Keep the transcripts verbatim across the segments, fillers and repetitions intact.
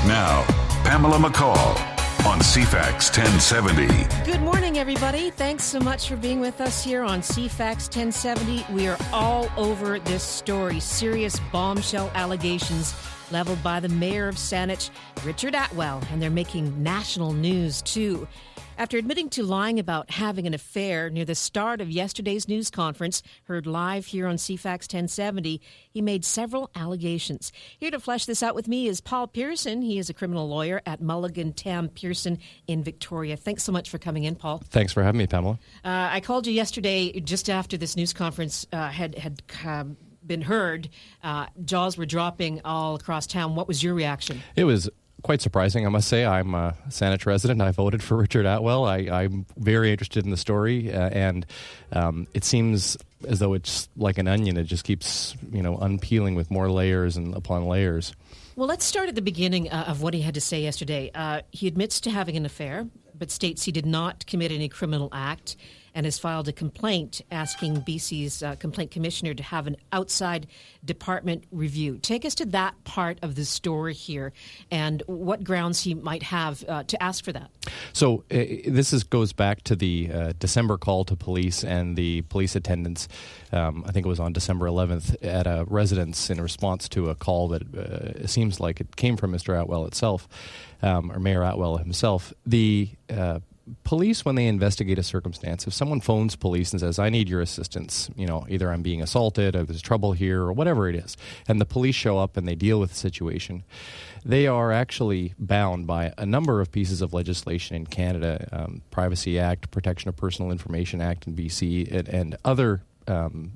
Now, Pamela McCall on C FAX ten seventy. Good morning, everybody. Thanks so much for being with us here on C FAX ten seventy. We are all over this story. Serious bombshell allegations leveled by the mayor of Saanich, Richard Attwell, and they're making national news, too. After admitting to lying about having an affair near the start of yesterday's news conference, heard live here on C FAX ten seventy, he made several allegations. Here to flesh this out with me is Paul Pearson. He is a criminal lawyer at Mulligan Tam Pearson in Victoria. Thanks so much for coming in, Paul. Thanks for having me, Pamela. Uh, I called you yesterday just after this news conference uh, had, had um, been heard. Uh, jaws were dropping all across town. What was your reaction? It was quite surprising, I must say. I'm a Saanich resident. I voted for Richard Attwell. I, I'm very interested in the story, uh, and um, it seems as though it's like an onion. It just keeps, you know, unpeeling with more layers and upon layers. Well, let's start at the beginning uh, of what he had to say yesterday. Uh, he admits to having an affair, but states he did not commit any criminal act, and has filed a complaint asking B C's uh, complaint commissioner to have an outside department review. Take us to that part of the story here and what grounds he might have uh, to ask for that. So uh, this is, goes back to the uh, December call to police and the police attendants. Um, I think it was on December eleventh at a residence in response to a call that uh, seems like it came from Mister Attwell itself, um, or Mayor Attwell himself. The uh, police, when they investigate a circumstance, if someone phones police and says, I need your assistance, you know, either I'm being assaulted or there's trouble here or whatever it is, and the police show up and they deal with the situation, they are actually bound by a number of pieces of legislation in Canada, um, Privacy Act, Protection of Personal Information Act in B C, and, and other Um,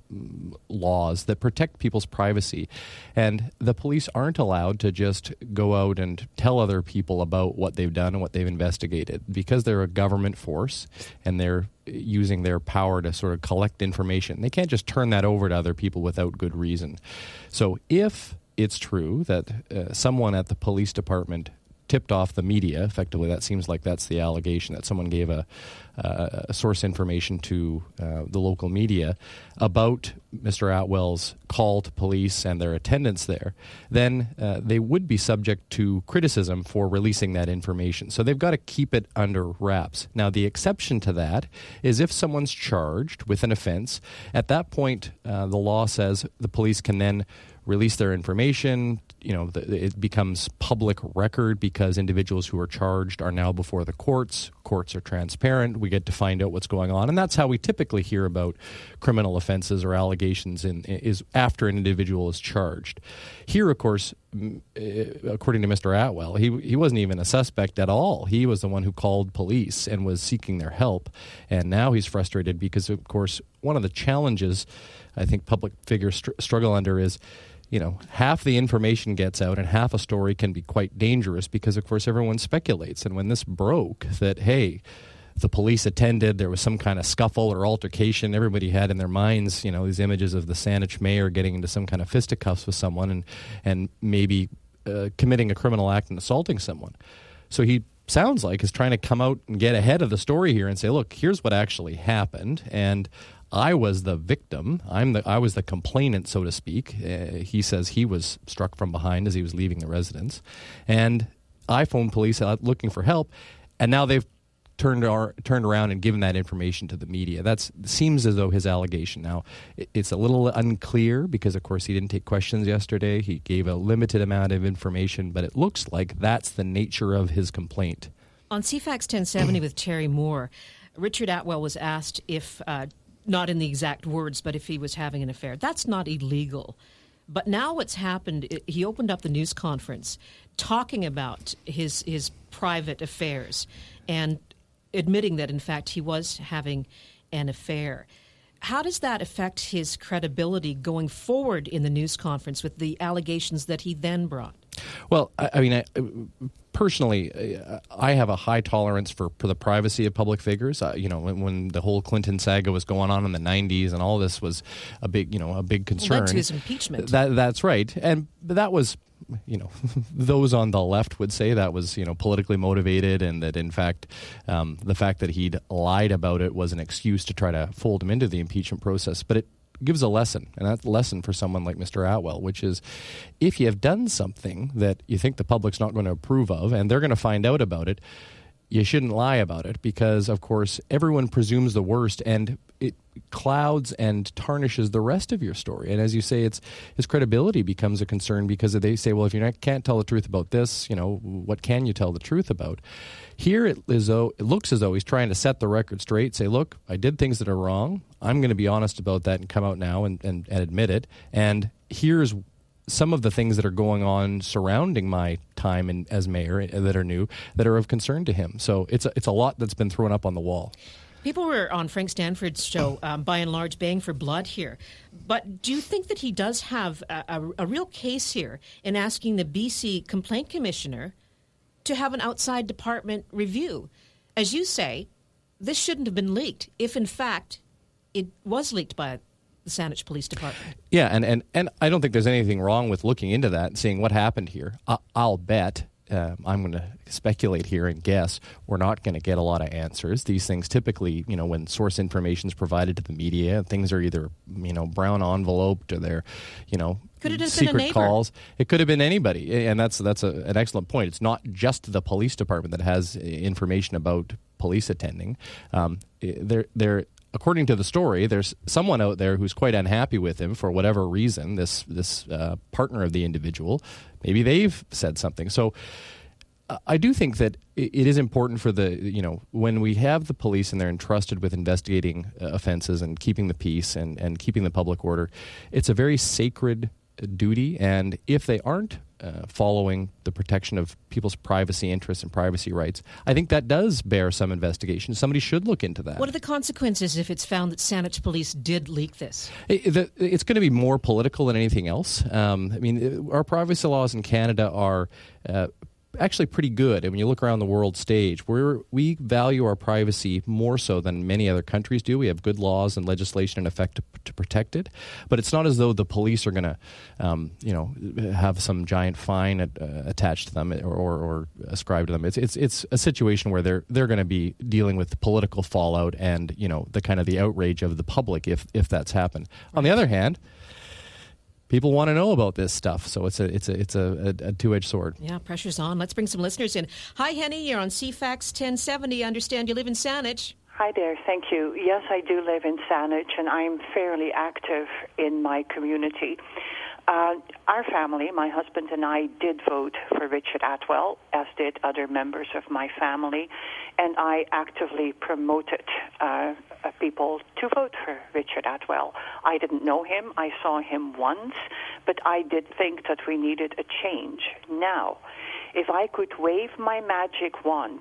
laws that protect people's privacy. And the police aren't allowed to just go out and tell other people about what they've done and what they've investigated, because they're a government force and they're using their power to sort of collect information. They can't just turn that over to other people without good reason. So if it's true that uh, someone at the police department tipped off the media, effectively that seems like that's the allegation, that someone gave a, uh, a source information to uh, the local media about Mister Attwell's call to police and their attendance there, then uh, they would be subject to criticism for releasing that information. So they've got to keep it under wraps. Now, the exception to that is if someone's charged with an offense. At that point, uh, the law says the police can then release their information. You know, it becomes public record because individuals who are charged are now before the courts. Courts are transparent. We get to find out what's going on. And that's how we typically hear about criminal offenses or allegations in, is after an individual is charged. Here, of course, according to Mister Attwell, he, he wasn't even a suspect at all. He was the one who called police and was seeking their help. And now he's frustrated because, of course, one of the challenges I think public figures str- struggle under is, you know, half the information gets out and half a story can be quite dangerous because, of course, everyone speculates. And when this broke that, hey, the police attended, there was some kind of scuffle or altercation, everybody had in their minds, you know, these images of the Saanich mayor getting into some kind of fisticuffs with someone and, and maybe uh, committing a criminal act and assaulting someone. So he sounds like is trying to come out and get ahead of the story here and say, look, here's what actually happened. And I was the victim. I'm the. I was the complainant, so to speak. Uh, he says he was struck from behind as he was leaving the residence, and I phoned police out looking for help, and now they've turned our, turned around and given that information to the media. That seems as though his allegation. Now, it's a little unclear because, of course, he didn't take questions yesterday. He gave a limited amount of information, but it looks like that's the nature of his complaint. On C FAX ten seventy with Terry Moore, Richard Attwell was asked if, uh, not in the exact words, but if he was having an affair. That's not illegal. But now what's happened, it, he opened up the news conference talking about his his private affairs and admitting that, in fact, he was having an affair. How does that affect his credibility going forward in the news conference with the allegations that he then brought? Well, I, I mean, I, personally, I have a high tolerance for, for the privacy of public figures. Uh, you know, when, when the whole Clinton saga was going on in the nineties and all this was a big, you know, a big concern. Led to his impeachment. That, that's right. And that was, you know, those on the left would say that was, you know, politically motivated, and that, in fact, um, the fact that he'd lied about it was an excuse to try to fold him into the impeachment process. But it gives a lesson, and that's a lesson for someone like Mister Atwell, which is if you have done something that you think the public's not going to approve of and they're going to find out about it, you shouldn't lie about it because, of course, everyone presumes the worst, and it clouds and tarnishes the rest of your story. And as you say, it's his credibility becomes a concern because they say, well, if you not, can't tell the truth about this, you know, what can you tell the truth about? Here it, is though, it looks as though he's trying to set the record straight, say, look, I did things that are wrong. I'm going to be honest about that and come out now and, and, and admit it. And here's some of the things that are going on surrounding my time in, as mayor that are new, that are of concern to him. So it's a, it's a lot that's been thrown up on the wall. People were on Frank Stanford's show, um, by and large, baying for blood here. But do you think that he does have a, a, a real case here in asking the B C Complaint Commissioner to have an outside department review? As you say, this shouldn't have been leaked if, in fact, it was leaked by the Saanich Police Department. Yeah, and, and, and I don't think there's anything wrong with looking into that and seeing what happened here. I, I'll bet, uh, I'm going to speculate here and guess, we're not going to get a lot of answers. These things typically, you know, when source information is provided to the media, things are either, you know, brown enveloped or they're, you know, could it have secret been a neighbor? Calls. It could have been anybody, and that's that's a, an excellent point. It's not just the police department that has information about police attending. Um, they're they're According to the story, there's someone out there who's quite unhappy with him for whatever reason, this this uh, partner of the individual. Maybe they've said something. So uh, I do think that it is important for the, you know, when we have the police and they're entrusted with investigating uh, offenses and keeping the peace and, and keeping the public order, it's a very sacred duty. And if they aren't Uh, following the protection of people's privacy interests and privacy rights, I think that does bear some investigation. Somebody should look into that. What are the consequences if it's found that Saanich Police did leak this? It, the, it's going to be more political than anything else. Um, I mean, it, our privacy laws in Canada are uh, actually pretty good. And when you look around the world stage, we're, we value our privacy more so than many other countries do. We have good laws and legislation in effect to, to protect it. But it's not as though the police are going to, um, you know, have some giant fine at, uh, attached to them or, or, or ascribed to them. It's it's it's a situation where they're they're going to be dealing with political fallout and, you know, the kind of the outrage of the public if if that's happened. Right. On the other hand, people want to know about this stuff, so it's a it's a it's a, a, a two-edged sword. Yeah, pressure's on. Let's bring some listeners in. Hi, Henny. You're on C FAX ten seventy. I understand you live in Saanich. Hi there. Thank you. Yes, I do live in Saanich, and I'm fairly active in my community. Uh, our family, my husband and I, did vote for Richard Atwell, as did other members of my family, and I actively promoted uh, people to vote for Richard Atwell. I didn't know him. I saw him once, but I did think that we needed a change. Now, if I could wave my magic wand,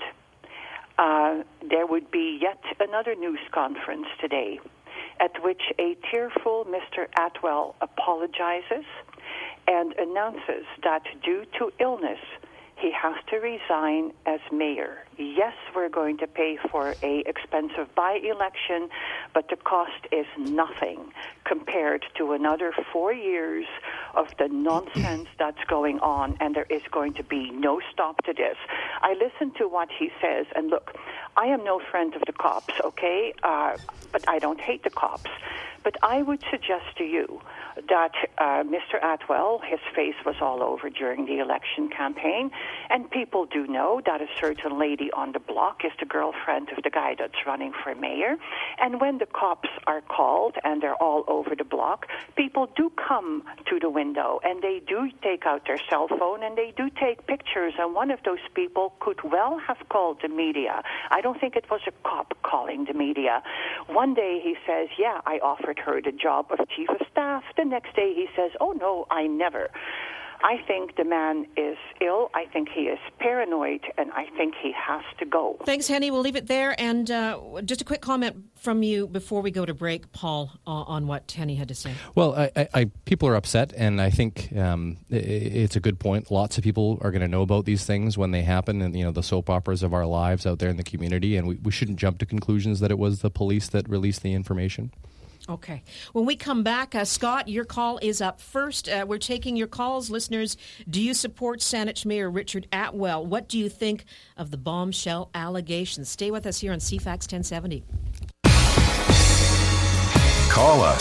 uh, there would be yet another news conference today at which a tearful Mister Atwell apologizes and announces that due to illness, he has to resign as mayor. Yes, we're going to pay for a expensive by-election, but the cost is nothing compared to another four years of the nonsense that's going on, and there is going to be no stop to this. I listen to what he says, and look, I am no friend of the cops, okay, uh, but I don't hate the cops. But I would suggest to you that uh, Mister Atwell, his face was all over during the election campaign, and people do know that a certain lady on the block is the girlfriend of the guy that's running for mayor. And when the cops are called and they're all over the block, people do come to the window, and they do take out their cell phone, and they do take pictures, and one of those people could well have called the media. I don't think it was a cop calling the media. One day he says, yeah, I offered her the job of chief of staff. The next day he says, oh, no, I never. I think the man is ill. I think he is paranoid, and I think he has to go. Thanks, Henny. We'll leave it there. And uh, just a quick comment from you before we go to break, Paul, uh, on what Henny had to say. Well, I, I, I, people are upset, and I think um, it's a good point. Lots of people are going to know about these things when they happen, and you know the soap operas of our lives out there in the community, and we, we shouldn't jump to conclusions that it was the police that released the information. Okay. When we come back, uh, Scott, your call is up first. Uh, we're taking your calls. Listeners, do you support Saanich Mayor Richard Atwell? What do you think of the bombshell allegations? Stay with us here on C FAX ten seventy. Call us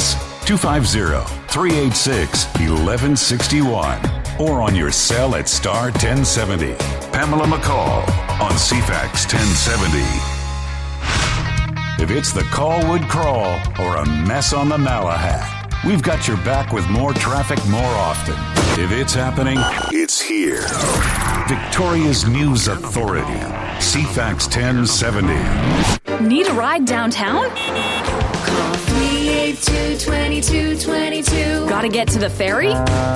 two five zero, three eight six, one one six one or on your cell at star ten seventy. Pamela McCall on C FAX ten seventy. If it's the Colwood Crawl or a mess on the Malahat, we've got your back with more traffic more often. If it's happening, it's here. Victoria's News Authority, C FAX ten seventy. Need a ride downtown? Call three eight two, two two two two. Gotta get to the ferry?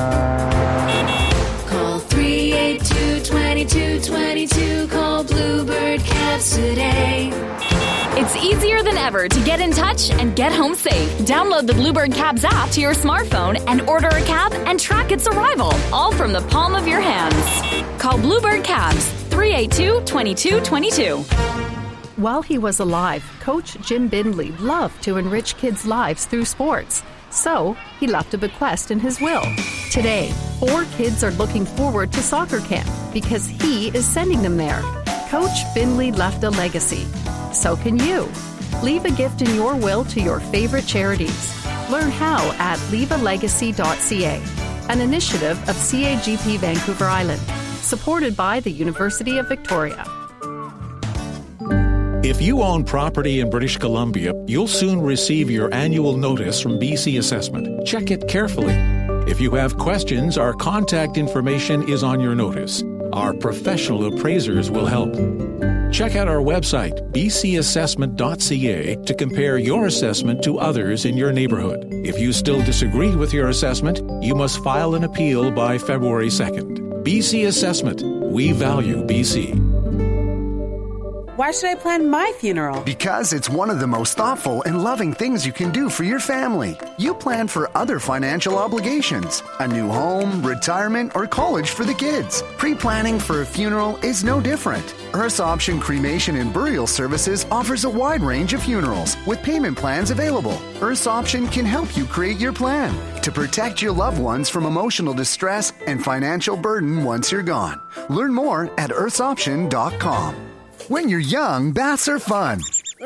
Call three eight two, two two two two. Call Bluebird Cabs today. It's easier than ever to get in touch and get home safe. Download the Bluebird Cabs app to your smartphone and order a cab and track its arrival, all from the palm of your hands. Call Bluebird Cabs, three eight two, two two two two. While he was alive, Coach Jim Bindley loved to enrich kids' lives through sports. So, he left a bequest in his will. Today, four kids are looking forward to soccer camp because he is sending them there. Coach Bindley left a legacy. So can you. Leave a gift in your will to your favorite charities. Learn how at leave a legacy dot c a, an initiative of C A G P Vancouver Island, supported by the University of Victoria. If you own property in British Columbia, you'll soon receive your annual notice from B C Assessment. Check it carefully. If you have questions, our contact information is on your notice. Our professional appraisers will help. Check out our website, b c assessment dot c a, to compare your assessment to others in your neighborhood. If you still disagree with your assessment, you must file an appeal by February second. B C Assessment. We value B C. Why should I plan my funeral? Because it's one of the most thoughtful and loving things you can do for your family. You plan for other financial obligations, a new home, retirement, or college for the kids. Pre-planning for a funeral is no different. Earth's Option Cremation and Burial Services offers a wide range of funerals with payment plans available. Earth's Option can help you create your plan to protect your loved ones from emotional distress and financial burden once you're gone. Learn more at earths option dot com. When you're young, baths are fun.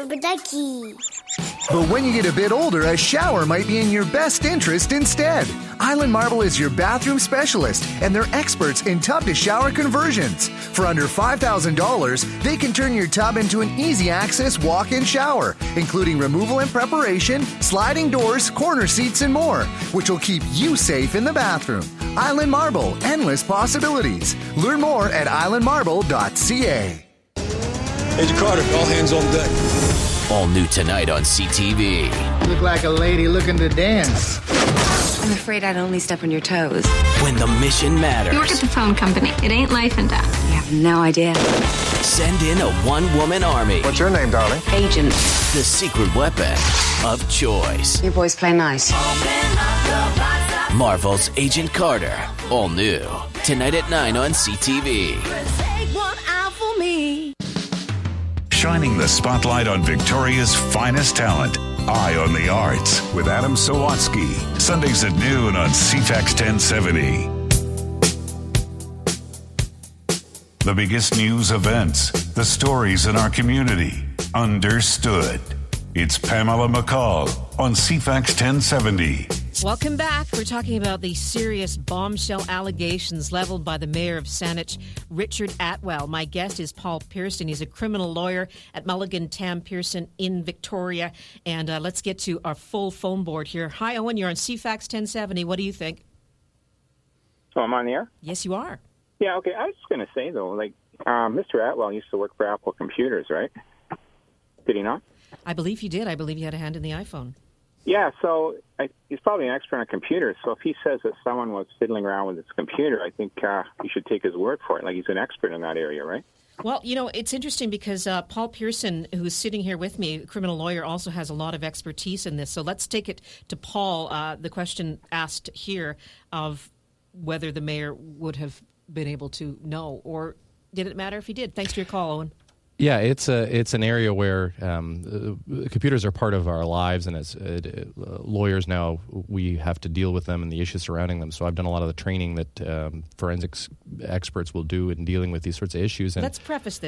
But when you get a bit older, a shower might be in your best interest instead. Island Marble is your bathroom specialist, and they're experts in tub-to-shower conversions. For under five thousand dollars, they can turn your tub into an easy-access walk-in shower, including removal and preparation, sliding doors, corner seats, and more, which will keep you safe in the bathroom. Island Marble, endless possibilities. Learn more at island marble dot c a. Agent Carter, all hands on deck. All new tonight on C T V. Look like a lady looking to dance. I'm afraid I'd only step on your toes. When the mission matters. You work at the phone company. It ain't life and death. You have no idea. Send in a one-woman army. What's your name, darling? Agent. The secret weapon of choice. You boys play nice. Marvel's Agent Carter. All new. Tonight at nine on C T V. Shining the spotlight on Victoria's finest talent. Eye on the Arts with Adam Sawatsky. Sundays at noon on C FAX ten seventy. The biggest news events, the stories in our community, understood. It's Pamela McCall on C FAX ten seventy. Welcome back. We're talking about the serious bombshell allegations leveled by the mayor of Saanich, Richard Attwell. My guest is Paul Pearson. He's a criminal lawyer at Mulligan Tam Pearson in Victoria. And uh, let's get to our full phone board here. Hi, Owen. You're on C FAX ten seventy. What do you think? So I'm on the air? Yes, you are. Yeah, okay. I was just going to say, though, like, uh, Mister Attwell used to work for Apple Computers, right? Did he not? I believe he did. I believe he had a hand in the iPhone. Yeah, so I, he's probably an expert on computers. So if he says that someone was fiddling around with his computer, I think uh, you should take his word for it. Like, he's an expert in that area, right? Well, you know, it's interesting because uh, Paul Pearson, who's sitting here with me, a criminal lawyer, also has a lot of expertise in this. So let's take it to Paul. Uh, the question asked here of whether the mayor would have been able to know, or did it matter if he did? Thanks for your call, Owen. Yeah, it's a it's an area where um, uh, computers are part of our lives, and as uh, uh, lawyers now, we have to deal with them and the issues surrounding them. So I've done a lot of the training that um, forensics experts will do in dealing with these sorts of issues. And let's preface this.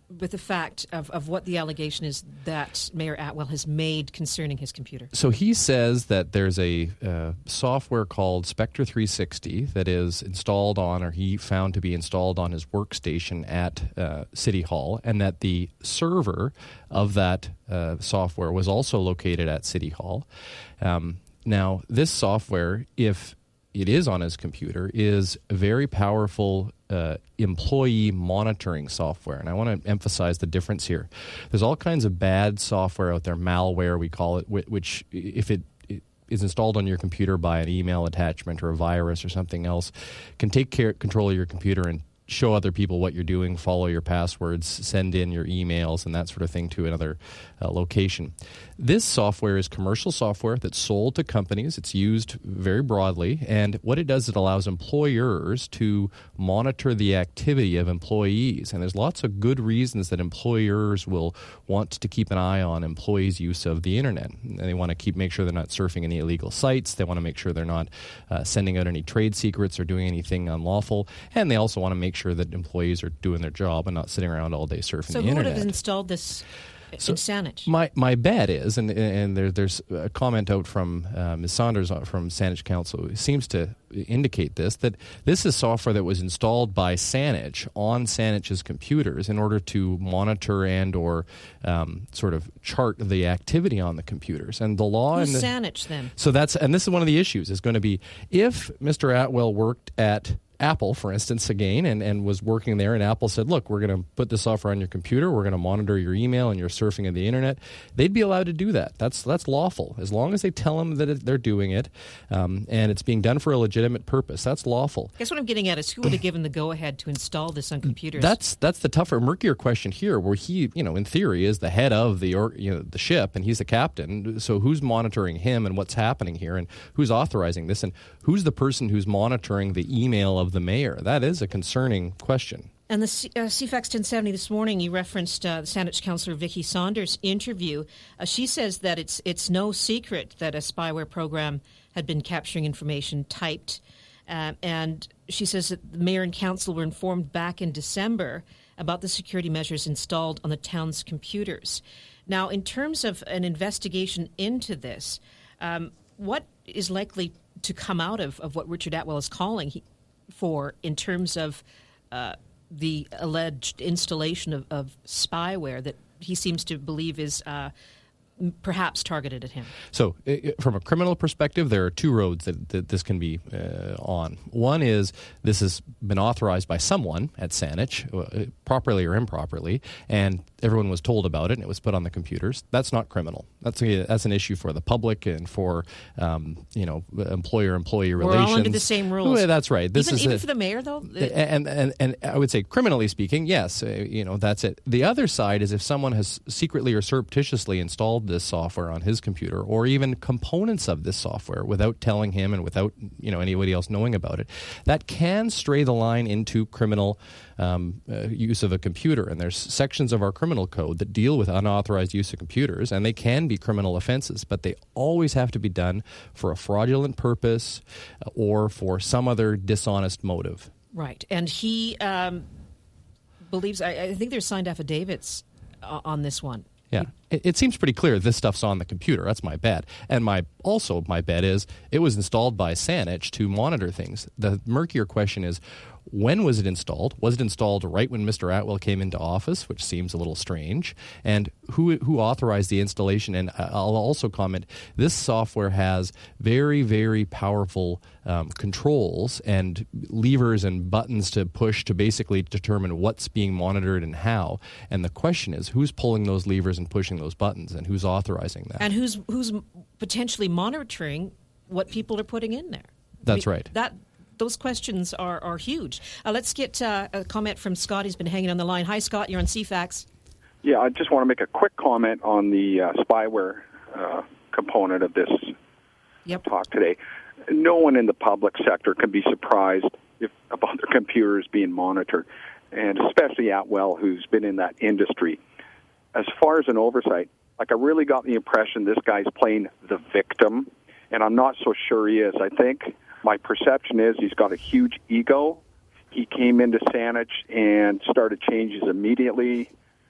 with the fact of, of what the allegation is that Mayor Atwell has made concerning his computer? So he says that there's a uh, software called Spectre three sixty that is installed on, or he found to be installed on his workstation at uh, City Hall, and that the server of that uh, software was also located at City Hall. Um, now, this software, if it is on his computer, is a very powerful uh, employee monitoring software. And I want to emphasize the difference here. There's all kinds of bad software out there, malware we call it, which if it is installed on your computer by an email attachment or a virus or something else, can take care, control of your computer and show other people what you're doing, follow your passwords, send in your emails and that sort of thing to another uh, location. This software is commercial software that's sold to companies. It's used very broadly, and what it does is it allows employers to monitor the activity of employees. And there's lots of good reasons that employers will want to keep an eye on employees' use of the internet. And they want to keep make sure they're not surfing any illegal sites. They want to make sure they're not uh, sending out any trade secrets or doing anything unlawful. And they also want to make sure that employees are doing their job and not sitting around all day surfing so the internet. So who would have installed this so in Saanich? My my bet is, and and there, there's a comment out from uh, Miz Saunders from Saanich Council who seems to indicate this, that this is software that was installed by Saanich on Saanich's computers in order to monitor and or um, sort of chart the activity on the computers. And the law... Who's and the, Saanich then? So that's, and this is one of the issues, is going to be if Mister Atwell worked at Apple, for instance, again, and, and was working there, and Apple said, look, we're going to put this software on your computer, we're going to monitor your email and your surfing of the internet, they'd be allowed to do that. That's that's lawful, as long as they tell them that it, they're doing it, um, and it's being done for a legitimate purpose. That's lawful. I guess what I'm getting at is who would have given the go-ahead to install this on computers? That's that's the tougher, murkier question here, where he, you know, in theory, is the head of the or, you know the ship, and he's the captain. So who's monitoring him, and what's happening here, and who's authorizing this, and who's the person who's monitoring the email of the mayor? That is a concerning question. And the C- uh, C FAX ten seventy this morning, you referenced uh, the Saanich councillor Vicky Saunders' interview. Uh, she says that it's it's no secret that a spyware program had been capturing information typed. Uh, and she says that the mayor and council were informed back in December about the security measures installed on the town's computers. Now, in terms of an investigation into this, um, what is likely to come out of, of what Richard Atwell is calling he, for in terms of uh, the alleged installation of, of spyware that he seems to believe is uh, perhaps targeted at him? So it, from a criminal perspective, there are two roads that, that this can be uh, on. One is this has been authorized by someone at Saanich, uh, properly or improperly, and everyone was told about it and it was put on the computers. That's not criminal. That's a, that's an issue for the public and for um, you know employer-employee relations. We're all under the same rules. Well, that's right. This even is even a, for the mayor, though? And, and, and I would say criminally speaking, yes, uh, you know, that's it. The other side is if someone has secretly or surreptitiously installed this software on his computer, or even components of this software without telling him and without you know anybody else knowing about it, that can stray the line into criminal um, uh, use of a computer. And there's sections of our criminal code that deal with unauthorized use of computers, and they can be criminal offenses, but they always have to be done for a fraudulent purpose uh, or for some other dishonest motive. Right. And he um, believes, I, I think there's signed affidavits uh, on this one. Yeah, it, it seems pretty clear this stuff's on the computer. That's my bet. And my also my bet is it was installed by Saanich to monitor things. The murkier question is, when was it installed? Was it installed right when Mister Atwell came into office, which seems a little strange? And who who authorized the installation? And I'll also comment, this software has very, very powerful um, controls and levers and buttons to push to basically determine what's being monitored and how. And the question is, who's pulling those levers and pushing those buttons, and who's authorizing that? And who's who's potentially monitoring what people are putting in there? That's I mean, right. That Those questions are, are huge. Uh, let's get uh, a comment from Scott. He's been hanging on the line. Hi, Scott. You're on C FAX. Yeah, I just want to make a quick comment on the uh, spyware uh, component of this yep. talk today. No one in the public sector can be surprised if about their computers being monitored, and especially Atwell, who's been in that industry. As far as an oversight, like I really got the impression this guy's playing the victim, and I'm not so sure he is. I think my perception is he's got a huge ego. He came into Saanich and started changes immediately,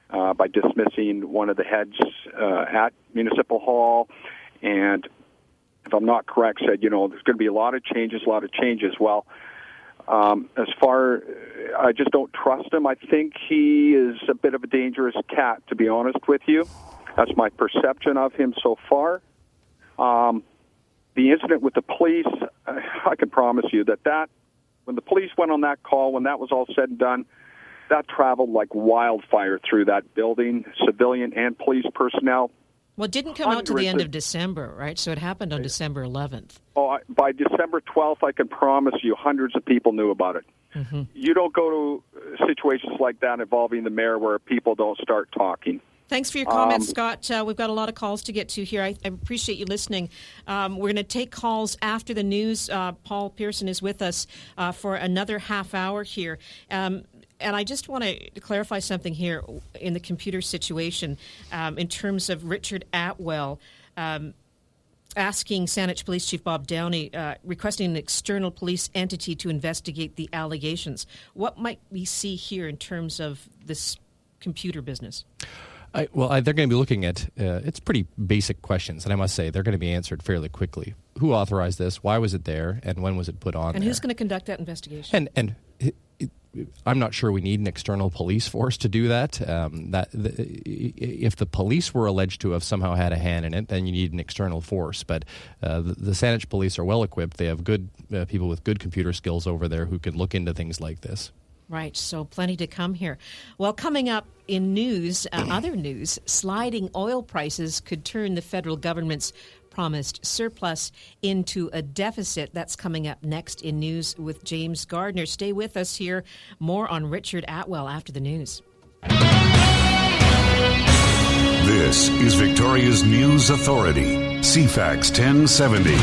uh, by dismissing one of the heads uh, at Municipal Hall, and if I'm not correct, said, you know, there's going to be a lot of changes, a lot of changes. Well, um, as far, I just don't trust him. I think he is a bit of a dangerous cat, to be honest with you. That's my perception of him so far. Um, the incident with the police, I can promise you that that, when the police went on that call, when that was all said and done, that traveled like wildfire through that building, civilian and police personnel. Well, it didn't come out to the end of December, right? So it happened on December eleventh. Oh, I, by December twelfth, I can promise you hundreds of people knew about it. Mm-hmm. You don't go to situations like that involving the mayor where people don't start talking. Thanks for your comments, um, Scott. Uh, we've got a lot of calls to get to here. I, I appreciate you listening. Um, we're going to take calls after the news. Uh, Paul Pearson is with us uh, for another half hour here. Um, And I just want to clarify something here in the computer situation um, in terms of Richard Atwell um, asking Saanich Police Chief Bob Downey, uh, requesting an external police entity to investigate the allegations. What might we see here in terms of this computer business? I, well, I, they're going to be looking at, uh, it's pretty basic questions, and I must say they're going to be answered fairly quickly. Who authorized this? Why was it there? And when was it put on And there? who's going to conduct that investigation? And and it, it, I'm not sure we need an external police force to do that. Um, that the, if the police were alleged to have somehow had a hand in it, then you need an external force. But uh, the, the Saanich police are well equipped. They have good uh, people with good computer skills over there who can look into things like this. Right, so plenty to come here. Well, coming up in news, uh, other news, sliding oil prices could turn the federal government's promised surplus into a deficit. That's coming up next in News with James Gardner. Stay with us here. More on Richard Atwell after the news. This is Victoria's News Authority, C FAX ten seventy.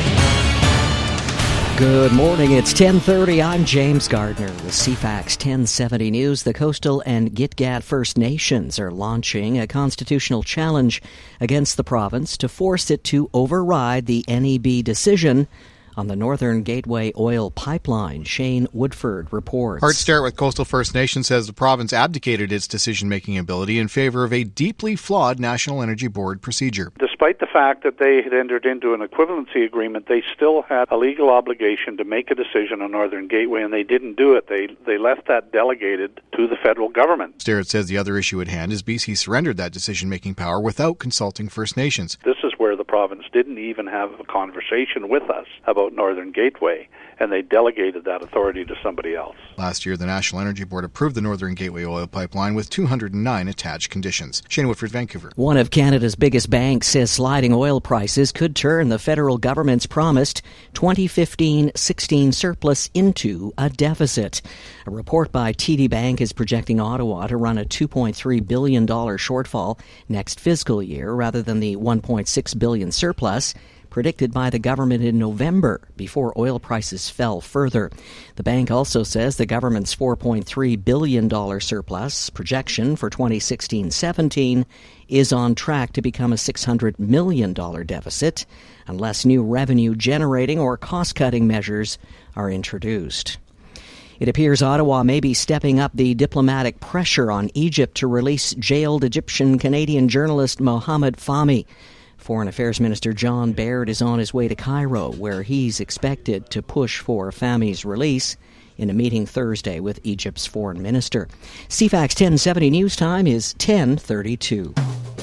Good morning. It's ten thirty. I'm James Gardner with C FAX ten seventy News. The Coastal and Gitga'at First Nations are launching a constitutional challenge against the province to force it to override the N E B decision on the Northern Gateway oil pipeline. Shane Woodford reports. Art Starrett with Coastal First Nation says the province abdicated its decision-making ability in favor of a deeply flawed National Energy Board procedure. Despite the fact that they had entered into an equivalency agreement, they still had a legal obligation to make a decision on Northern Gateway, and they didn't do it. They they left that delegated to the federal government. Starrett says the other issue at hand is B C surrendered that decision-making power without consulting First Nations. This is where the province didn't even have a conversation with us about Northern Gateway, and they delegated that authority to somebody else. Last year, the National Energy Board approved the Northern Gateway oil pipeline with two hundred nine attached conditions. Shane Woodford, Vancouver. One of Canada's biggest banks says sliding oil prices could turn the federal government's promised twenty fifteen sixteen surplus into a deficit. A report by T D Bank is projecting Ottawa to run a two point three billion dollars shortfall next fiscal year rather than the one point six billion dollars surplus predicted by the government in November before oil prices fell further. The bank also says the government's four point three billion dollars surplus projection for twenty sixteen seventeen is on track to become a six hundred million dollars deficit unless new revenue-generating or cost-cutting measures are introduced. It appears Ottawa may be stepping up the diplomatic pressure on Egypt to release jailed Egyptian-Canadian journalist Mohamed Fahmy. Foreign Affairs Minister John Baird is on his way to Cairo, where he's expected to push for Fahmy's release in a meeting Thursday with Egypt's foreign minister. C FAX ten seventy News Time is ten thirty-two.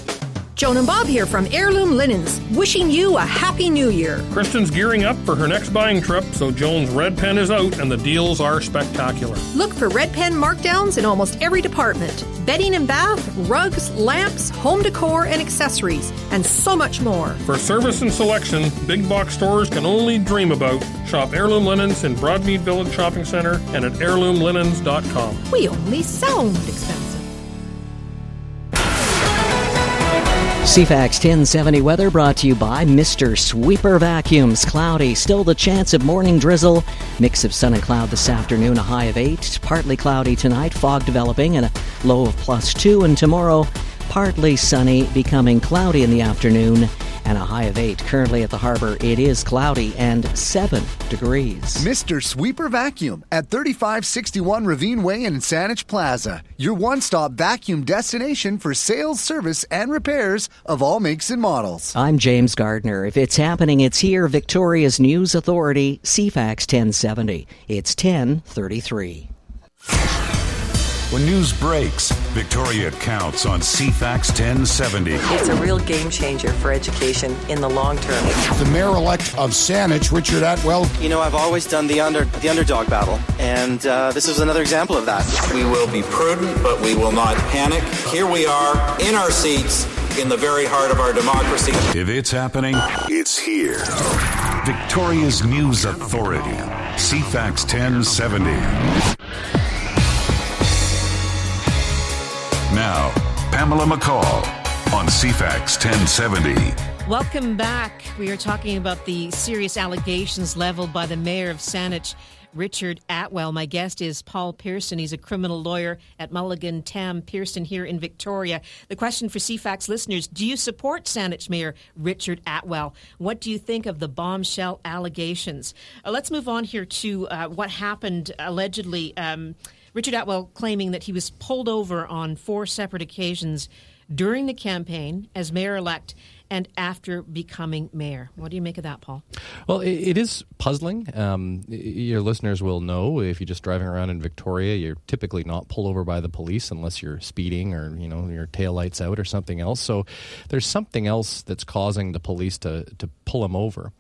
Joan and Bob here from Heirloom Linens, wishing you a happy new year. Kristen's gearing up for her next buying trip, so Joan's Red Pen is out and the deals are spectacular. Look for Red Pen markdowns in almost every department. Bedding and bath, rugs, lamps, home decor, and accessories, and so much more. For service and selection, big box stores can only dream about. Shop Heirloom Linens in Broadmead Village Shopping Center and at heirloom linens dot com. We only sound expensive. C FAX ten seventy weather brought to you by Mister Sweeper Vacuums. Cloudy, still the chance of morning drizzle. Mix of sun and cloud this afternoon, a high of eight. Partly cloudy tonight, fog developing and a low of plus two. And tomorrow, partly sunny, becoming cloudy in the afternoon and a high of eight. Currently at the harbor, it is cloudy and seven degrees. Mister Sweeper Vacuum at thirty-five sixty-one Ravine Way in Saanich Plaza. Your one-stop vacuum destination for sales, service, and repairs of all makes and models. I'm James Gardner. If it's happening, it's here. Victoria's News Authority, C FAX ten seventy. It's ten thirty-three. When news breaks, Victoria counts on C FAX ten seventy. It's a real game changer for education in the long term. The mayor-elect of Saanich, Richard Atwell. You know, I've always done the under the underdog battle, and uh, this is another example of that. We will be prudent, but we will not panic. Here we are in our seats in the very heart of our democracy. If it's happening, it's here. Victoria's News Authority, C FAX ten seventy. Now, Pamela McCall on C FAX ten seventy. Welcome back. We are talking about the serious allegations leveled by the mayor of Saanich, Richard Atwell. My guest is Paul Pearson. He's a criminal lawyer at Mulligan Tam Pearson here in Victoria. The question for C FAX listeners, do you support Saanich Mayor Richard Atwell? What do you think of the bombshell allegations? Uh, let's move on here to uh, what happened allegedly. Um, Richard Atwell claiming that he was pulled over on four separate occasions during the campaign as mayor-elect and after becoming mayor. What do you make of that, Paul? Well, it, it is puzzling. Um, your listeners will know if you're just driving around in Victoria, you're typically not pulled over by the police unless you're speeding or, you know, your taillight's out or something else. So there's something else that's causing the police to, to pull him over.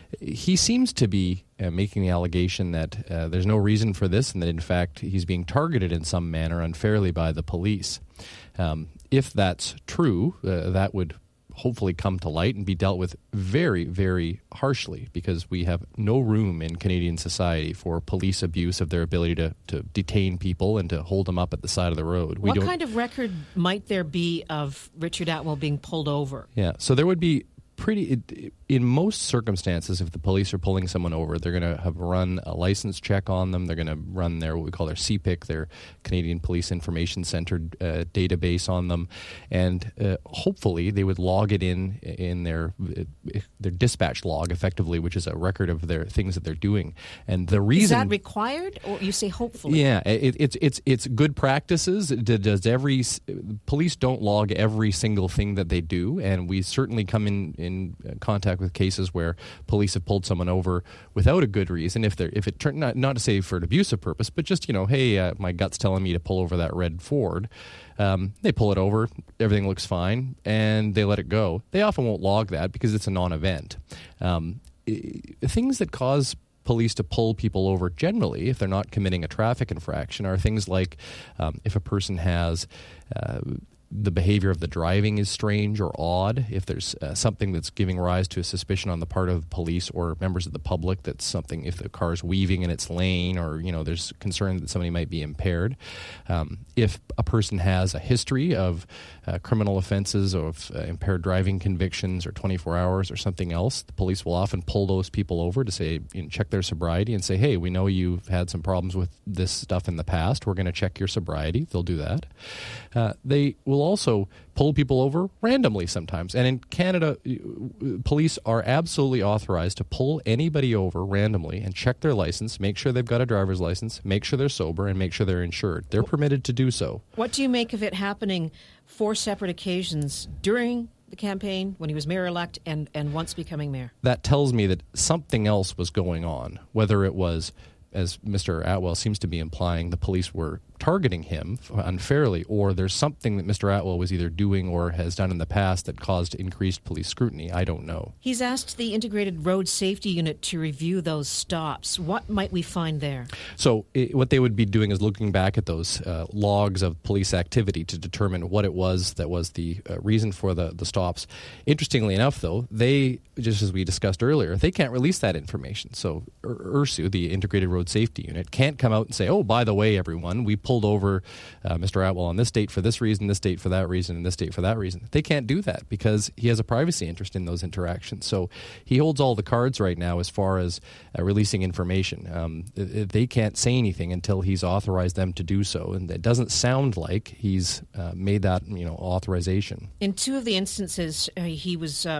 He seems to be uh, making the allegation that uh, there's no reason for this and that, in fact, he's being targeted in some manner unfairly by the police. Um, if that's true, uh, that would hopefully come to light and be dealt with very, very harshly, because we have no room in Canadian society for police abuse of their ability to, to detain people and to hold them up at the side of the road. We what don't, kind of record might there be of Richard Atwell being pulled over? Yeah, so there would be pretty, in most circumstances, if the police are pulling someone over, they're going to have run a license check on them. They're going to run their, what we call their C P I C, their Canadian Police Information Center uh, database on them. And uh, hopefully they would log it in in their their dispatch log, effectively, which is a record of their things that they're doing. And the reason... Is that required, or you say hopefully? Yeah, it, it's it's it's good practices. Does every... Police don't log every single thing that they do, and we certainly come in, in in contact with cases where police have pulled someone over without a good reason. If they're, if it turned not, not to say for an abusive purpose, but just, you know, hey, uh, my gut's telling me to pull over that red Ford. Um, they pull it over, everything looks fine, and they let it go. They often won't log that because it's a non-event. Um, things that cause police to pull people over generally, if they're not committing a traffic infraction, are things like um, if a person has uh, the behavior of the driving is strange or odd, if there's uh, something that's giving rise to a suspicion on the part of the police or members of the public that's something, if the car's weaving in its lane, or, you know, there's concern that somebody might be impaired. Um, if a person has a history of uh, criminal offenses or of, uh, impaired driving convictions or twenty-four hours or something else, the police will often pull those people over to say, you know, check their sobriety and say, hey, we know you've had some problems with this stuff in the past. We're going to check your sobriety. They'll do that. Uh, they will also pull people over randomly sometimes. And in Canada, police are absolutely authorized to pull anybody over randomly and check their license, make sure they've got a driver's license, make sure they're sober, and make sure they're insured. They're permitted to do so. What do you make of it happening four separate occasions during the campaign, when he was mayor-elect, and, and once becoming mayor? That tells me that something else was going on, whether it was, as Mister Atwell seems to be implying, the police were targeting him unfairly, or there's something that Mister Atwell was either doing or has done in the past that caused increased police scrutiny. I don't know. He's asked the Integrated Road Safety Unit to review those stops. What might we find there? So it, what they would be doing is looking back at those uh, logs of police activity to determine what it was that was the uh, reason for the, the stops. Interestingly enough, though, they, just as we discussed earlier, they can't release that information. So I R S U, the Integrated Road Safety Unit, can't come out and say, oh, by the way, everyone, we pulled over uh, Mister Atwell on this date for this reason, this date for that reason, and this date for that reason. They can't do that because he has a privacy interest in those interactions. So he holds all the cards right now as far as uh, releasing information. Um, they can't say anything until he's authorized them to do so, and it doesn't sound like he's uh, made that, you know, authorization. In two of the instances, uh, he was um,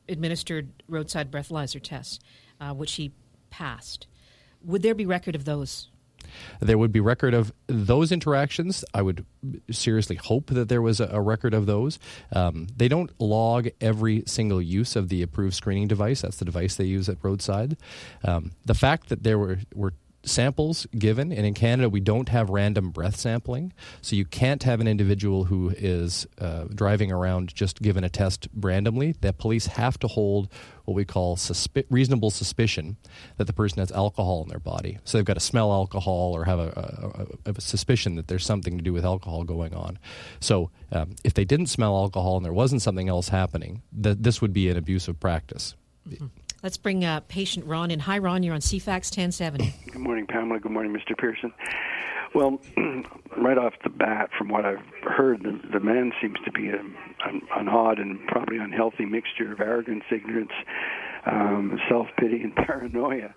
administered roadside breathalyzer tests, uh, which he passed. Would there be record of those? There would be record of those interactions. I would seriously hope that there was a, a record of those. Um, they don't log every single use of the approved screening device. That's the device they use at roadside. Um, the fact that there were, were samples given, and in Canada we don't have random breath sampling, so you can't have an individual who is uh, driving around just given a test randomly. The police have to hold what we call suspi- reasonable suspicion that the person has alcohol in their body. So they've got to smell alcohol or have a, a, a, a suspicion that there's something to do with alcohol going on. So um, if they didn't smell alcohol and there wasn't something else happening, th- this would be an abuse of practice. Mm-hmm. Let's bring uh, patient Ron in. Hi, Ron. You're on C FAX ten seventy. Good morning, Pamela. Good morning, Mister Pearson. Well, right off the bat, from what I've heard, the, the man seems to be a, an, an odd and probably unhealthy mixture of arrogance, ignorance, um, self-pity, and paranoia.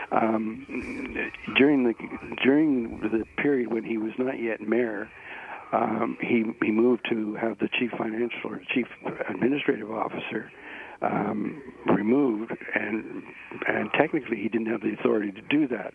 Um, during the during the period when he was not yet mayor, um, he he moved to have the chief financial or chief administrative officer Um, removed, and and technically he didn't have the authority to do that.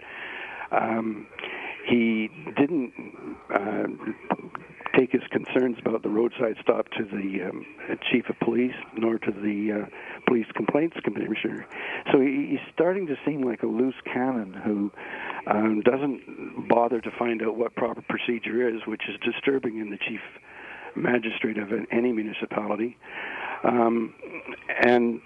Um, he didn't uh, take his concerns about the roadside stop to the um, chief of police, nor to the uh, police complaints commissioner. So he, he's starting to seem like a loose cannon who um, doesn't bother to find out what proper procedure is, which is disturbing in the chief magistrate of any municipality. Um, and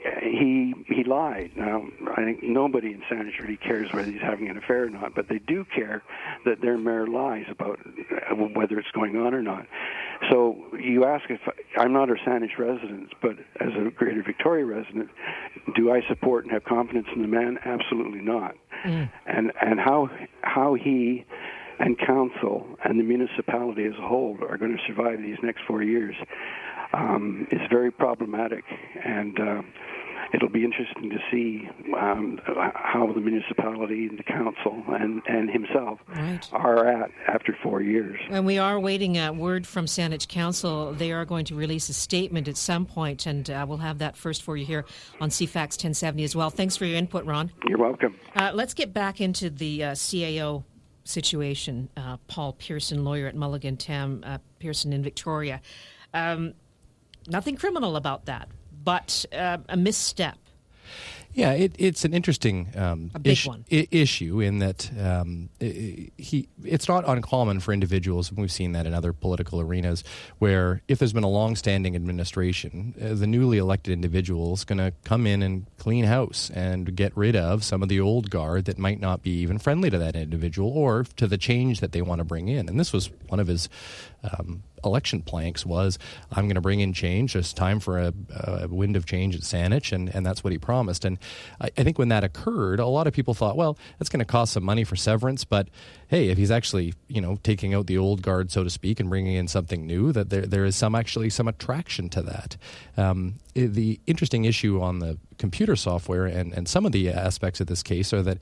he he lied. Now, I think nobody in Saanich really cares whether he's having an affair or not, but they do care that their mayor lies about whether it's going on or not. So you ask if I'm not a Saanich resident, but as a Greater Victoria resident, do I support and have confidence in the man? Absolutely not. Mm. And and how how he and council and the municipality as a whole are going to survive these next four years um, is very problematic, and uh, it'll be interesting to see um, how the municipality and the council and, and himself right. are at after four years. And we are waiting a word from Saanich Council. They are going to release a statement at some point, and uh, we'll have that first for you here on C FAX ten seventy as well. Thanks for your input, Ron. You're welcome. Uh, let's get back into the uh, C A O situation. Uh, Paul Pearson, lawyer at Mulligan Tam uh, Pearson in Victoria. Um, nothing criminal about that, but uh, a misstep. Yeah, it, it's an interesting um, a big ish, one. I- issue in that um, he. It's not uncommon for individuals, and we've seen that in other political arenas, where if there's been a long-standing administration, uh, the newly elected individual is going to come in and clean house and get rid of some of the old guard that might not be even friendly to that individual or to the change that they want to bring in. And this was one of his um, election planks was, I'm going to bring in change. It's time for a, a wind of change at Saanich, and, and that's what he promised. And I, I think when that occurred, a lot of people thought, well, that's going to cost some money for severance, but hey, if he's actually, you know, taking out the old guard, so to speak, and bringing in something new, that there there is some actually some attraction to that. Um, the interesting issue on the computer software and, and some of the aspects of this case are that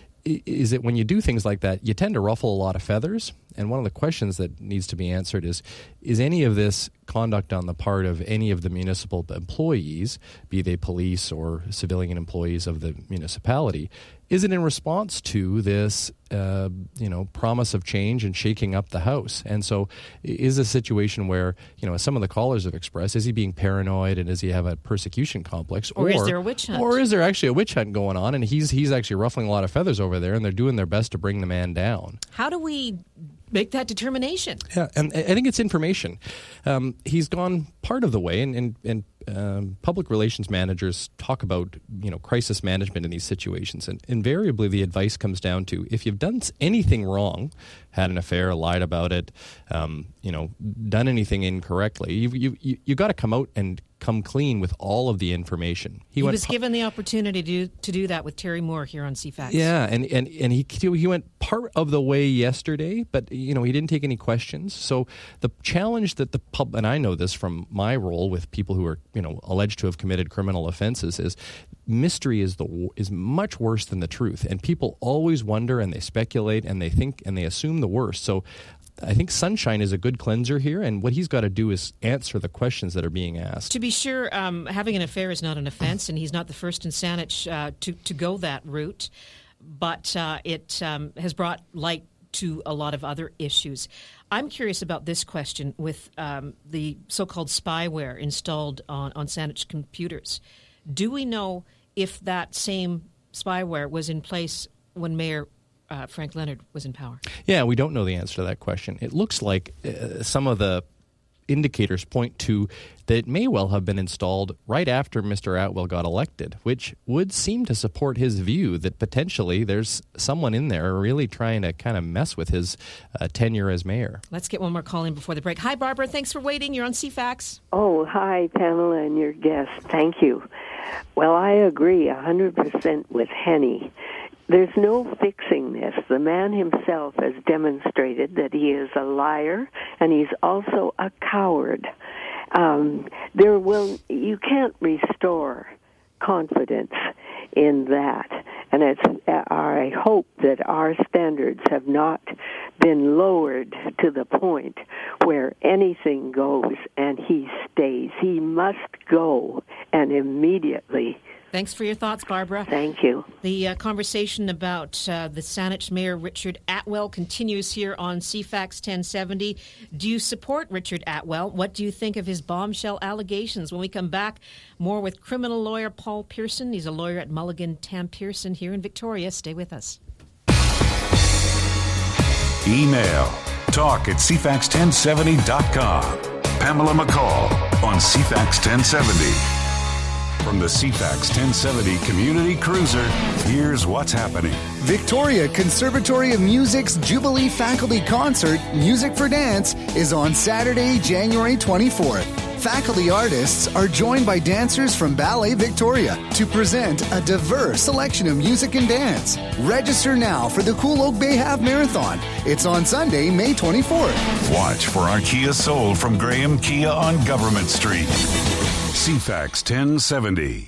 is that when you do things like that, you tend to ruffle a lot of feathers. And one of the questions that needs to be answered is, is any of this conduct on the part of any of the municipal employees, be they police or civilian employees of the municipality, is it in response to this, uh, you know, promise of change and shaking up the house? And so is a situation where, you know, as some of the callers have expressed, is he being paranoid and does he have a persecution complex? Or, or is there a witch hunt? Or is there actually a witch hunt going on and he's he's actually ruffling a lot of feathers over there and they're doing their best to bring the man down? How do we make that determination? Yeah, and I think it's information. Um, he's gone part of the way, and, and, and um, public relations managers talk about, you know, crisis management in these situations, and invariably the advice comes down to, if you've done anything wrong, had an affair, lied about it, um, you know, done anything incorrectly, you've, you you you got to come out and come clean with all of the information. He, he went was pu- given the opportunity to do, to do that with Terry Moore here on C FAX. Yeah, and, and, and he he went part of the way yesterday, but you know he didn't take any questions. So the challenge that the pub, and I know this from my role with people who are you know alleged to have committed criminal offenses, is mystery is the is much worse than the truth, and people always wonder and they speculate and they think and they assume the worst. So I think sunshine is a good cleanser here, and what he's got to do is answer the questions that are being asked. To be sure, um, having an affair is not an offense, and he's not the first in Saanich uh, to, to go that route, but uh, it um, has brought light to a lot of other issues. I'm curious about this question with um, the so-called spyware installed on, on Saanich computers. Do we know if that same spyware was in place when Mayor uh, Frank Leonard was in power? Yeah, we don't know the answer to that question. It looks like uh, some of the indicators point to that it may well have been installed right after Mister Atwell got elected, which would seem to support his view that potentially there's someone in there really trying to kind of mess with his uh, tenure as mayor. Let's get one more call in before the break. Hi, Barbara. Thanks for waiting. You're on C FAX. Oh, hi, Pamela and your guest. Thank you. Well, I agree one hundred percent with Henny. There's no fixing this. The man himself has demonstrated that he is a liar, and he's also a coward. Um, there will you can't restore confidence in that, and it's. I hope that our standards have not been lowered to the point where anything goes and he stays. He must go, and immediately. Thanks for your thoughts, Barbara. Thank you. The uh, conversation about uh, the Saanich Mayor Richard Atwell continues here on C FAX ten seventy. Do you support Richard Atwell? What do you think of his bombshell allegations? When we come back, more with criminal lawyer Paul Pearson. He's a lawyer at Mulligan Tam Pearson here in Victoria. Stay with us. Email talk at c fax ten seventy dot com. Pamela McCall on C FAX ten seventy. From the C FAX ten seventy Community Cruiser, here's what's happening. Victoria Conservatory of Music's Jubilee Faculty Concert, Music for Dance, is on Saturday, January twenty-fourth. Faculty artists are joined by dancers from Ballet Victoria to present a diverse selection of music and dance. Register now for the Cool Oak Bay Half Marathon. It's on Sunday, May twenty-fourth. Watch for our Kia Soul from Graham Kia on Government Street. C FAX ten seventy.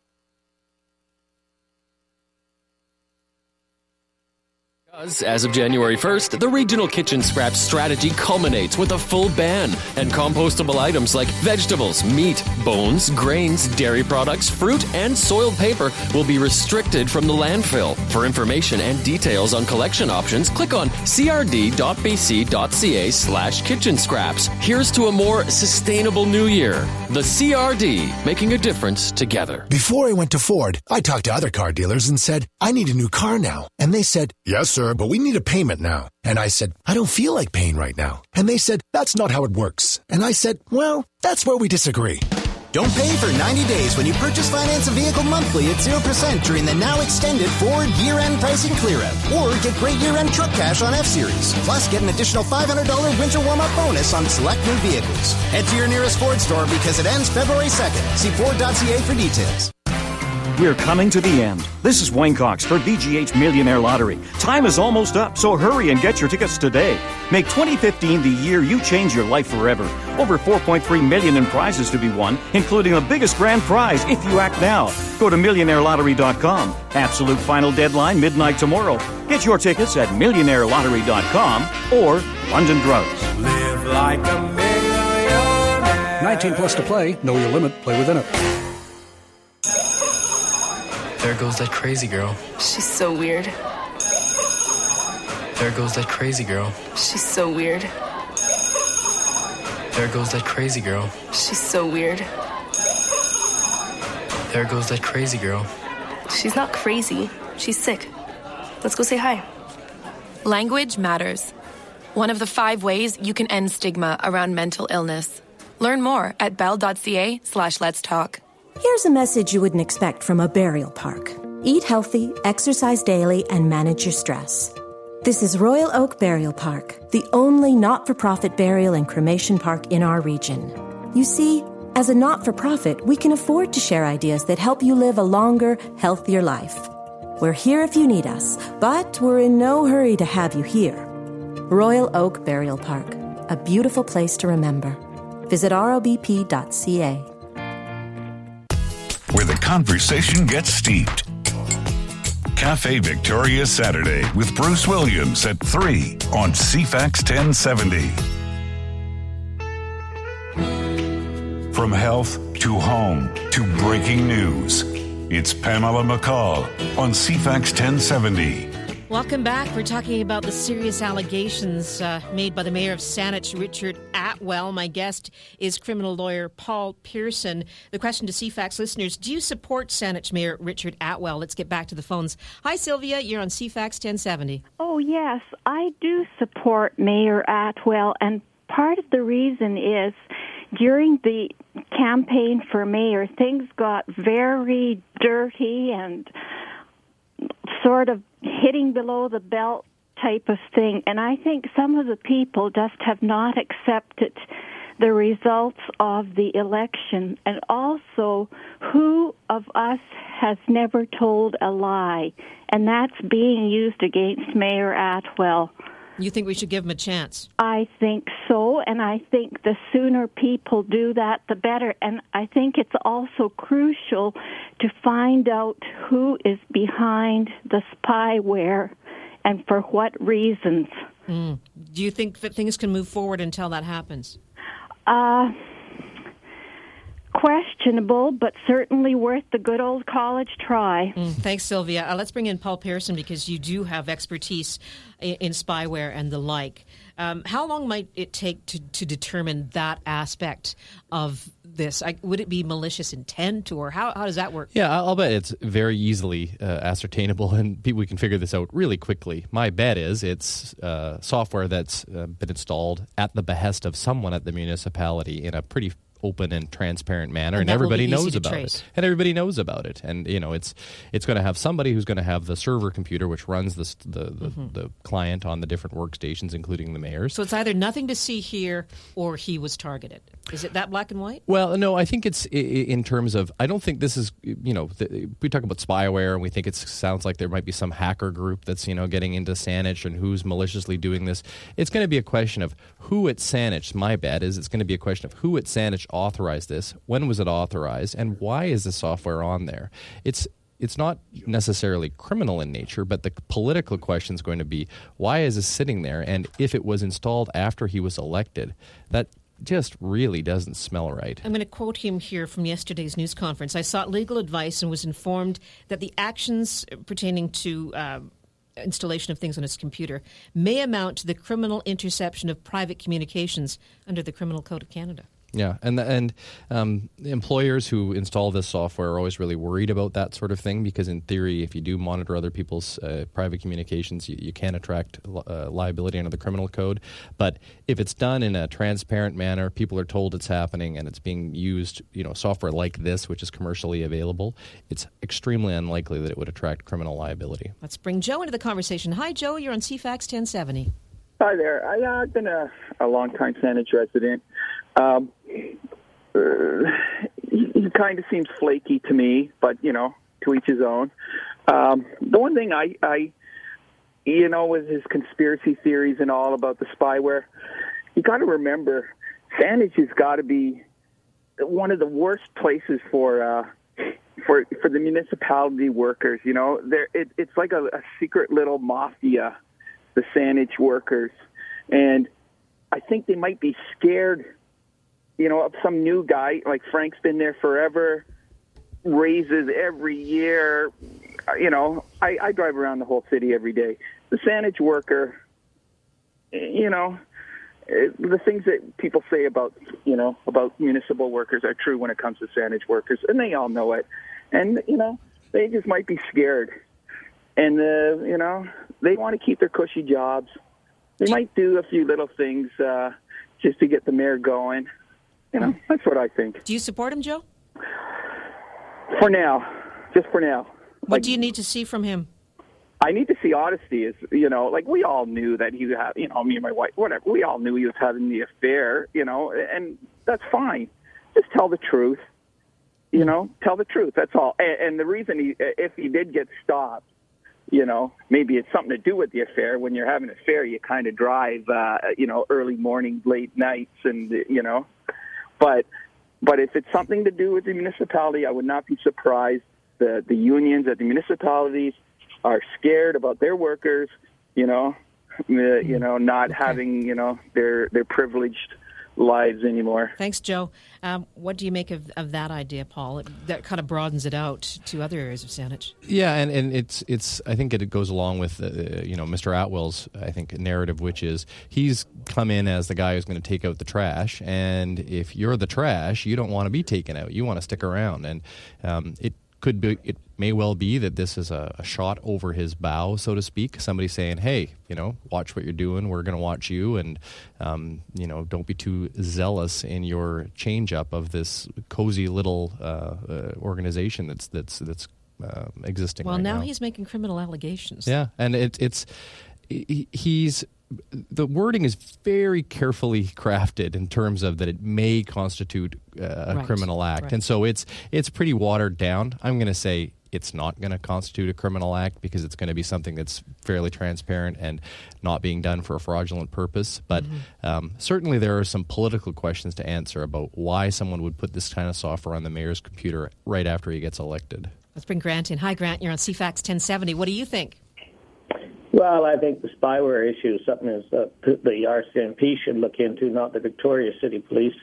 As of January first, the Regional Kitchen Scraps strategy culminates with a full ban, and compostable items like vegetables, meat, bones, grains, dairy products, fruit, and soiled paper will be restricted from the landfill. For information and details on collection options, click on crd.bc.ca slash kitchen scraps. Here's to a more sustainable new year. The C R D, making a difference together. Before I went to Ford, I talked to other car dealers and said, I need a new car now. And they said, yes, sir, but we need a payment now. And I said, I don't feel like paying right now. And they said, that's not how it works. And I said, well, that's where we disagree. Don't pay for ninety days when you purchase finance a vehicle monthly at zero percent during the now extended Ford year-end pricing clear-out. Or get great year-end truck cash on F-Series. Plus, get an additional five hundred dollars winter warm-up bonus on select new vehicles. Head to your nearest Ford store because it ends February second. See Ford dot c a for details. We're coming to the end. This is Wayne Cox for B G H Millionaire Lottery. Time is almost up, so hurry and get your tickets today. Make twenty fifteen the year you change your life forever. Over four point three million in prizes to be won, including the biggest grand prize if you act now. Go to millionaire lottery dot com. Absolute final deadline midnight tomorrow. Get your tickets at millionaire lottery dot com or London Drugs. Live like a millionaire. nineteen plus to play. Know your limit. Play within it. There goes that crazy girl. She's so weird. There goes that crazy girl. She's so weird. There goes that crazy girl. She's so weird. There goes that crazy girl. She's not crazy. She's sick. Let's go say hi. Language matters. One of the five ways you can end stigma around mental illness. Learn more at bell.ca slash let's talk. Here's a message you wouldn't expect from a burial park. Eat healthy, exercise daily, and manage your stress. This is Royal Oak Burial Park, the only not-for-profit burial and cremation park in our region. You see, as a not-for-profit, we can afford to share ideas that help you live a longer, healthier life. We're here if you need us, but we're in no hurry to have you here. Royal Oak Burial Park, a beautiful place to remember. Visit r o b p dot c a. Where the conversation gets steeped. Cafe Victoria Saturday with Bruce Williams at three on C FAX ten seventy. From health to home to breaking news, it's Pamela McCall on C FAX ten seventy. Welcome back. We're talking about the serious allegations uh, made by the mayor of Saanich, Richard Attwell. My guest is criminal lawyer Paul Pearson. The question to C FAX listeners, do you support Saanich Mayor Richard Attwell? Let's get back to the phones. Hi, Sylvia. You're on C FAX ten seventy. Oh, yes. I do support Mayor Attwell, and part of the reason is during the campaign for mayor, things got very dirty and sort of hitting below the belt type of thing. And I think some of the people just have not accepted the results of the election. And also, who of us has never told a lie? And that's being used against Mayor Attwell. You think we should give him a chance? I think so, and I think the sooner people do that, the better. And I think it's also crucial to find out who is behind the spyware and for what reasons. Mm. Do you think that things can move forward until that happens? Uh, questionable, but certainly worth the good old college try. Mm, thanks, Sylvia. Uh, let's bring in Paul Pearson because you do have expertise in, in spyware and the like. Um, how long might it take to, to determine that aspect of this? I, would it be malicious intent, or how, how does that work? Yeah, I'll bet it's very easily uh, ascertainable, and people, we can figure this out really quickly. My bet is it's uh, software that's uh, been installed at the behest of someone at the municipality in a pretty open and transparent manner, and, and everybody knows about trace. it. And everybody knows about it. And you know, it's it's going to have somebody who's going to have the server computer, which runs this, the the, mm-hmm. the client on the different workstations, including the mayor's. So it's either nothing to see here, or he was targeted. Is it that black and white? Well, no, I think it's in terms of. I don't think this is. You know, the, we talk about spyware, and we think it sounds like there might be some hacker group that's you know getting into Saanich and who's maliciously doing this. It's going to be a question of who at Saanich. My bet is it's going to be a question of who at Saanich authorized this, when was it authorized, and why is the software on there? It's it's not necessarily criminal in nature, but the political question is going to be, why is this sitting there? And if it was installed after he was elected, that just really doesn't smell right. I'm going to quote him here from yesterday's news conference. I sought legal advice and was informed that the actions pertaining to uh, installation of things on his computer may amount to the criminal interception of private communications under the Criminal Code of Canada. Yeah, and the, and um, employers who install this software are always really worried about that sort of thing because, in theory, if you do monitor other people's uh, private communications, you, you can attract uh, liability under the criminal code. But if it's done in a transparent manner, people are told it's happening, and it's being used, you know, software like this, which is commercially available, it's extremely unlikely that it would attract criminal liability. Let's bring Joe into the conversation. Hi, Joe. You're on C FAX ten seventy. Hi there. I, uh, I've been a, a long-time Saanich resident. Um, uh, he, he kind of seems flaky to me, but, you know, to each his own. Um, the one thing I, I, you know, with his conspiracy theories and all about the spyware, you got to remember, Saanich has got to be one of the worst places for uh, for for the municipality workers. You know, there it, it's like a, a secret little mafia, the Saanich workers, and I think they might be scared, you know, of some new guy, like Frank's been there forever, raises every year. You know, I, I drive around the whole city every day. The Saanich worker, you know, the things that people say about, you know, about municipal workers are true when it comes to Saanich workers, and they all know it. And, you know, they just might be scared. And, uh, you know, they want to keep their cushy jobs. They might do a few little things uh, just to get the mayor going. You know, that's what I think. Do you support him, Joe? For now. Just for now. What like, do you need to see from him? I need to see honesty. Is you know, like we all knew that he had, you know, me and my wife, whatever. We all knew he was having the affair, you know, and that's fine. Just tell the truth. You know, tell the truth. That's all. And, and the reason he, if he did get stopped, you know, maybe it's something to do with the affair. When you're having an affair, you kind of drive, uh, you know, early morning, late nights, and you know. But but if it's something to do with the municipality, I would not be surprised. The the unions at the municipalities are scared about their workers, you know, you know, not okay. having, you know, their their privileged lives anymore. Thanks, Joe. Um, what do you make of, of that idea, Paul? It, that kind of broadens it out to other areas of Saanich. Yeah, and, and it's it's. I think it goes along with uh, you know Mister Atwell's I think narrative, which is he's come in as the guy who's going to take out the trash, and if you're the trash, you don't want to be taken out. You want to stick around, and um, it. Could be, it may well be that this is a, a shot over his bow, so to speak. Somebody saying, "Hey, you know, watch what you're doing. We're going to watch you, and um, you know, don't be too zealous in your change up of this cozy little uh, uh, organization that's that's that's uh, existing." Well, right now now he's making criminal allegations. Yeah, and it, it's he, he's. The wording is very carefully crafted in terms of that it may constitute uh, a right. criminal act. Right. And so it's it's pretty watered down. I'm going to say it's not going to constitute a criminal act because it's going to be something that's fairly transparent and not being done for a fraudulent purpose. But mm-hmm. um, certainly there are some political questions to answer about why someone would put this kind of software on the mayor's computer right after he gets elected. Let's bring Grant in. Hi, Grant. You're on C FAX ten seventy. What do you think? Well, I think the spyware issue is something that the R C M P should look into, not the Victoria City Police.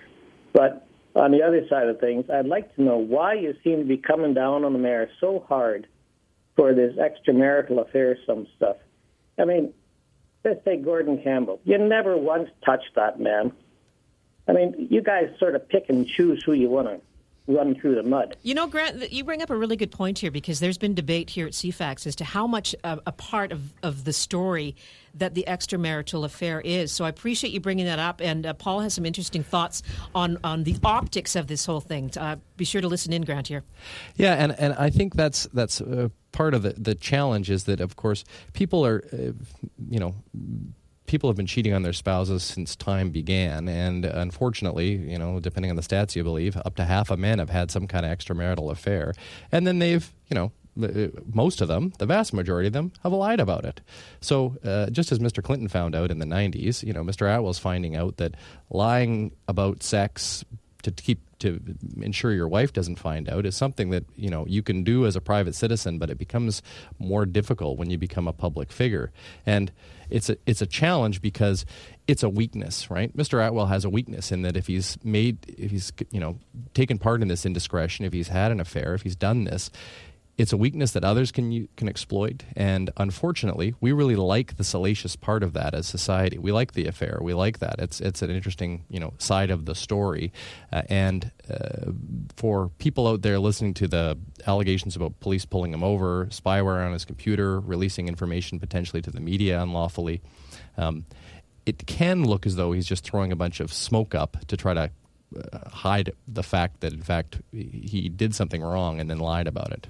But on the other side of things, I'd like to know why you seem to be coming down on the mayor so hard for this extramarital affair, some stuff. I mean, let's say Gordon Campbell. You never once touched that man. I mean, you guys sort of pick and choose who you want to run through the mud. You know, Grant, you bring up a really good point here because there's been debate here at C FAX as to how much uh, a part of, of the story that the extramarital affair is. So I appreciate you bringing that up, and uh, Paul has some interesting thoughts on, on the optics of this whole thing. Uh, be sure to listen in, Grant, here. Yeah, and, and I think that's that's uh, part of the, the challenge is that, of course, people are, uh, you know, people have been cheating on their spouses since time began, and unfortunately, you know, depending on the stats you believe, up to half of men have had some kind of extramarital affair, and then they've, you know, most of them, the vast majority of them, have lied about it. So uh, just as Mister Clinton found out in the nineties, you know, Mister Atwell's finding out that lying about sex to keep to ensure your wife doesn't find out is something that, you know, you can do as a private citizen, but it becomes more difficult when you become a public figure. And it's a it's a challenge because it's a weakness, right? Mister Atwell has a weakness in that if he's made if he's you know taken part in this indiscretion, if he's had an affair, if he's done this, it's a weakness that others can can exploit, and unfortunately, we really like the salacious part of that as society. We like the affair. We like that. It's it's an interesting you know side of the story, uh, and uh, for people out there listening to the allegations about police pulling him over, spyware on his computer, releasing information potentially to the media unlawfully, um, it can look as though he's just throwing a bunch of smoke up to try to uh, hide the fact that in fact he did something wrong and then lied about it.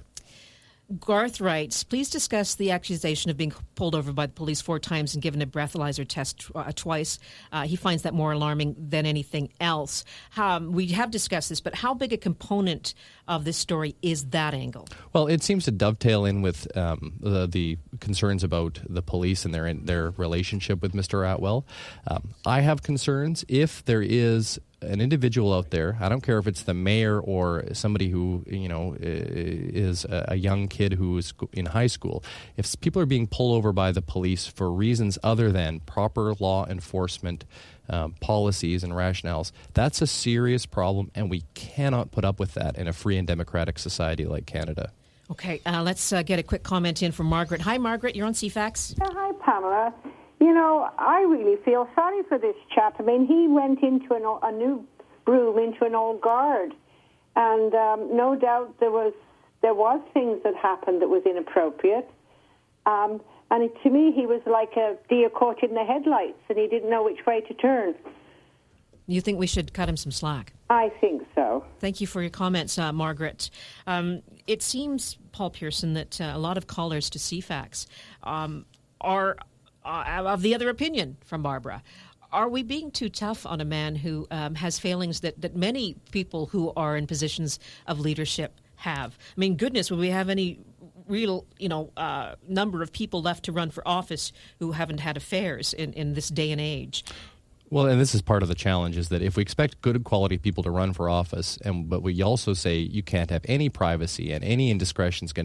Garth writes, please discuss the accusation of being pulled over by the police four times and given a breathalyzer test uh, twice. Uh, he finds that more alarming than anything else. Um, we have discussed this, but how big a component of this story is that angle? Well, it seems to dovetail in with um, the, the concerns about the police and their their relationship with Mister Atwell. Um, I have concerns if there is an individual out there, I don't care if it's the mayor or somebody who, you know, is a young kid who is in high school, if people are being pulled over by the police for reasons other than proper law enforcement um, policies and rationales, that's a serious problem, and we cannot put up with that in a free and democratic society like Canada. Okay, uh, let's uh, get a quick comment in from Margaret. Hi, Margaret. You're on C FAX. Uh, hi, Pamela. You know, I really feel sorry for this chap. I mean, he went into an, a new room into an old guard, and um, no doubt there was there was things that happened that was inappropriate. Um, and it, to me, he was like a deer caught in the headlights, and he didn't know which way to turn. You think we should cut him some slack? I think so. Thank you for your comments, uh, Margaret. Um, it seems, Paul Pearson, that uh, a lot of callers to C FAX um, are Uh, of the other opinion from Barbara. Are we being too tough on a man who um, has failings that, that many people who are in positions of leadership have? I mean, goodness, would we have any real, you know, uh, number of people left to run for office who haven't had affairs in, in this day and age? Well, and this is part of the challenge, is that if we expect good quality people to run for office, and but we also say you can't have any privacy and any indiscretion is going to be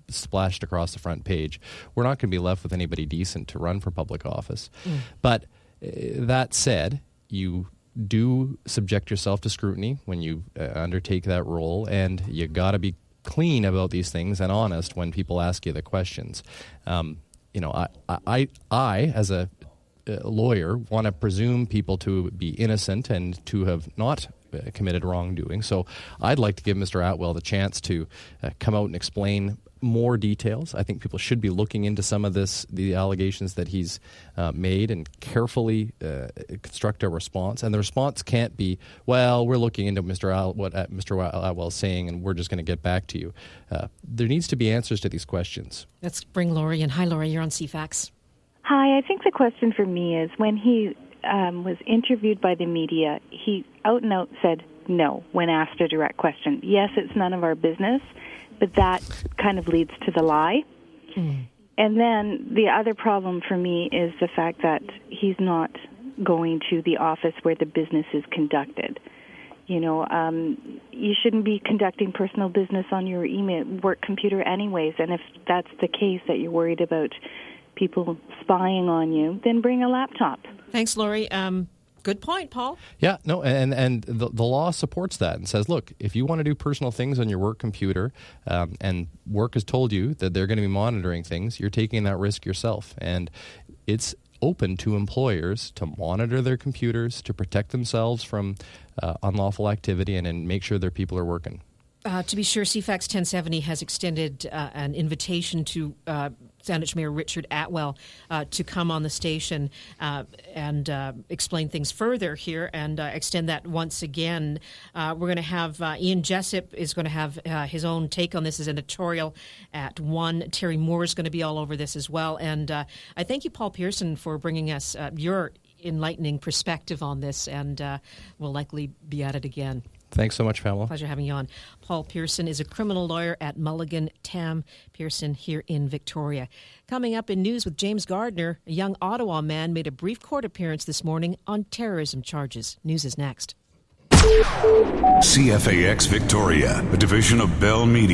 splashed across the front page, we're not going to be left with anybody decent to run for public office. Mm. But uh, that said, you do subject yourself to scrutiny when you uh, undertake that role, and you got to be clean about these things and honest when people ask you the questions. Um, you know, I, I, I as a uh, lawyer, want to presume people to be innocent and to have not uh, committed wrongdoing. So I'd like to give Mister Atwell the chance to uh, come out and explain more details. I think people should be looking into some of this, the allegations that he's uh, made, and carefully uh, construct a response. And the response can't be, well, we're looking into Mister Al- what uh, Mister Atwell is saying, and we're just going to get back to you. Uh, there needs to be answers to these questions. Let's bring Lori in. Hi, Lori. You're on C FAX. Hi. I think the question for me is, when he um, was interviewed by the media, he out and out said no when asked a direct question. Yes, it's none of our business, but that kind of leads to the lie. Mm. And then the other problem for me is the fact that he's not going to the office where the business is conducted. You know, um, you shouldn't be conducting personal business on your email work computer anyways. And if that's the case, that you're worried about people spying on you, then bring a laptop. Thanks, Lori. Um, Good point, Paul. Yeah, no, and and the, the law supports that and says, look, if you want to do personal things on your work computer, um, and work has told you that they're going to be monitoring things, you're taking that risk yourself. And it's open to employers to monitor their computers, to protect themselves from uh, unlawful activity, and, and make sure their people are working. Uh, to be sure, C FAX ten seventy has extended uh, an invitation to uh, Saanich Mayor Richard Atwell uh, to come on the station uh, and uh, explain things further here, and uh, extend that once again. Uh, we're going to have uh, Ian Jessup is going to have uh, his own take on this as an editorial at one. Terry Moore is going to be all over this as well. And uh, I thank you, Paul Pearson, for bringing us uh, your enlightening perspective on this, and uh, we'll likely be at it again. Thanks so much, Pamela. Pleasure having you on. Paul Pearson is a criminal lawyer at Mulligan Tam Pearson here in Victoria. Coming up in news with James Gardner, a young Ottawa man made a brief court appearance this morning on terrorism charges. News is next. C F A X Victoria, a division of Bell Media.